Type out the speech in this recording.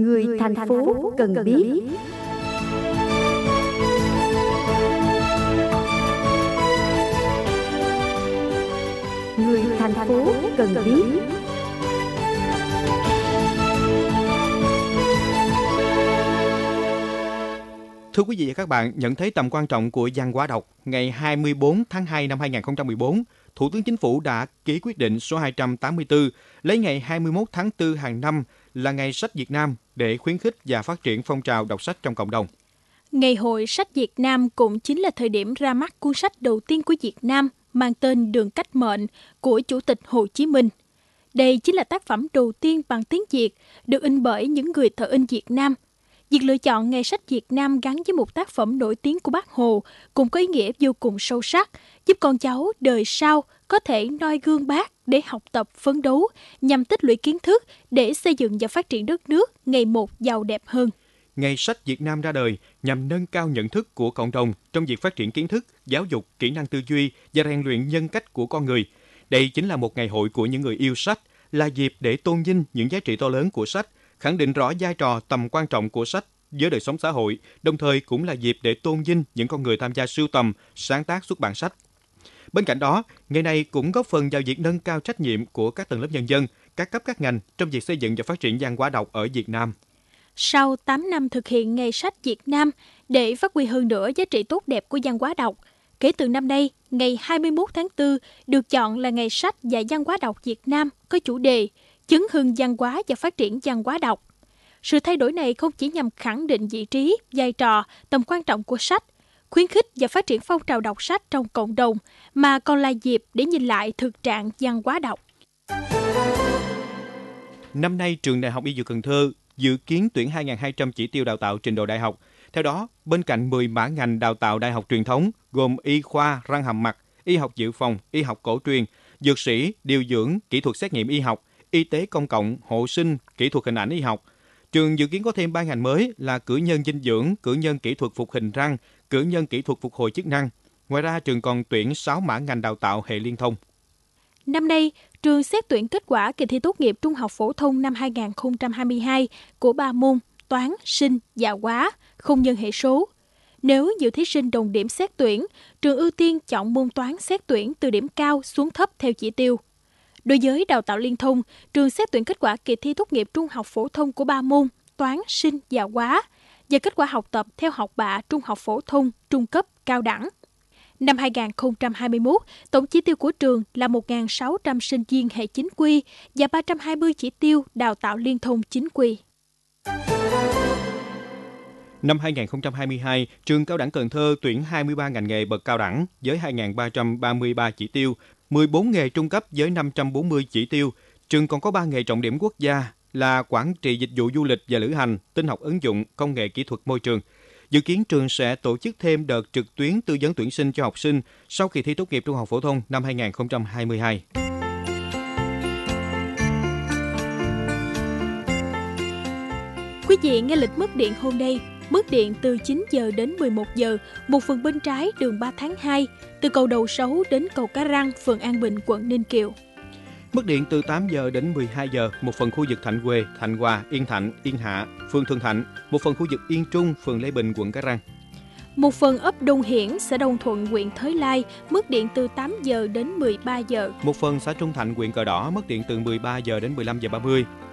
Người thành phố cần biết. Người thành phố cần biết. Thưa quý vị và các bạn, nhận thấy tầm quan trọng của văn hóa đọc, ngày 24 tháng 2 năm 2014, Thủ tướng Chính phủ đã ký quyết định số 284 lấy ngày 21 tháng 4 hàng năm là Ngày sách Việt Nam để khuyến khích và phát triển phong trào đọc sách trong cộng đồng. Ngày hội sách Việt Nam cũng chính là thời điểm ra mắt cuốn sách đầu tiên của Việt Nam mang tên Đường Cách Mệnh của Chủ tịch Hồ Chí Minh. Đây chính là tác phẩm đầu tiên bằng tiếng Việt được in bởi những người thợ in Việt Nam. Việc lựa chọn Ngày sách Việt Nam gắn với một tác phẩm nổi tiếng của Bác Hồ cũng có ý nghĩa vô cùng sâu sắc, giúp con cháu đời sau có thể noi gương Bác để học tập phấn đấu nhằm tích lũy kiến thức để xây dựng và phát triển đất nước ngày một giàu đẹp hơn. Ngày sách Việt Nam ra đời nhằm nâng cao nhận thức của cộng đồng trong việc phát triển kiến thức, giáo dục, kỹ năng tư duy và rèn luyện nhân cách của con người. Đây chính là một ngày hội của những người yêu sách, là dịp để tôn vinh những giá trị to lớn của sách, khẳng định rõ vai trò tầm quan trọng của sách với đời sống xã hội, đồng thời cũng là dịp để tôn vinh những con người tham gia sưu tầm, sáng tác xuất bản sách. Bên cạnh đó, ngày này cũng góp phần vào việc nâng cao trách nhiệm của các tầng lớp nhân dân, các cấp các ngành trong việc xây dựng và phát triển văn hóa đọc ở Việt Nam. Sau 8 năm thực hiện Ngày sách Việt Nam, để phát huy hơn nữa giá trị tốt đẹp của văn hóa đọc, kể từ năm nay, ngày 21 tháng 4 được chọn là Ngày sách và văn hóa đọc Việt Nam có chủ đề Chấn hưng văn hóa và phát triển văn hóa đọc. Sự thay đổi này không chỉ nhằm khẳng định vị trí, vai trò, tầm quan trọng của sách, khuyến khích và phát triển phong trào đọc sách trong cộng đồng, mà còn là dịp để nhìn lại thực trạng văn hóa đọc. Năm nay, Trường Đại học Y Dược Cần Thơ dự kiến tuyển 2.200 chỉ tiêu đào tạo trình độ đại học. Theo đó, bên cạnh 10 mã ngành đào tạo đại học truyền thống gồm y khoa, răng hàm mặt, y học dự phòng, y học cổ truyền, dược sĩ, điều dưỡng, kỹ thuật xét nghiệm y học, y tế công cộng, hộ sinh, kỹ thuật hình ảnh y học, trường dự kiến có thêm 3 ngành mới là cử nhân dinh dưỡng, cử nhân kỹ thuật phục hình răng, cử nhân kỹ thuật phục hồi chức năng. Ngoài ra, trường còn tuyển 6 mã ngành đào tạo hệ liên thông. Năm nay, trường xét tuyển kết quả kỳ thi tốt nghiệp trung học phổ thông năm 2022 của 3 môn toán, sinh và hóa, không nhân hệ số. Nếu nhiều thí sinh đồng điểm xét tuyển, trường ưu tiên chọn môn toán xét tuyển từ điểm cao xuống thấp theo chỉ tiêu. Đối với đào tạo liên thông, trường xét tuyển kết quả kỳ thi tốt nghiệp trung học phổ thông của 3 môn toán, sinh và hóa và kết quả học tập theo học bạ trung học phổ thông, trung cấp, cao đẳng. Năm 2021, tổng chỉ tiêu của trường là 1.600 sinh viên hệ chính quy và 320 chỉ tiêu đào tạo liên thông chính quy. Năm 2022, trường Cao đẳng Cần Thơ tuyển 23 ngành nghề bậc cao đẳng với 2.333 chỉ tiêu, 14 nghề trung cấp với 540 chỉ tiêu. Trường còn có 3 nghề trọng điểm quốc gia là quản trị dịch vụ du lịch và lữ hành, tin học ứng dụng, công nghệ kỹ thuật môi trường. Dự kiến trường sẽ tổ chức thêm đợt trực tuyến tư vấn tuyển sinh cho học sinh sau kỳ thi tốt nghiệp trung học phổ thông năm 2022. Quý vị nghe lịch mất điện hôm nay. Mất điện từ 9 giờ đến 11 giờ, một phần bên trái đường 3 tháng 2, từ cầu Đầu Sấu đến cầu Cá Răng, phường An Bình, quận Ninh Kiều. Mất điện từ 8 giờ đến 12 giờ, một phần khu vực Thạnh Quê, Thạnh Hòa, Yên Thạnh, Yên Hạ, phường Thường Thạnh, một phần khu vực Yên Trung, phường Lê Bình, quận Cái Răng. Một phần ấp Đông Hiển, xã Đông Thuận, huyện Thới Lai, mất điện từ 8 giờ đến 13 giờ. Một phần xã Trung Thạnh, huyện Cờ Đỏ, mất điện từ 13 giờ đến 15 giờ 30.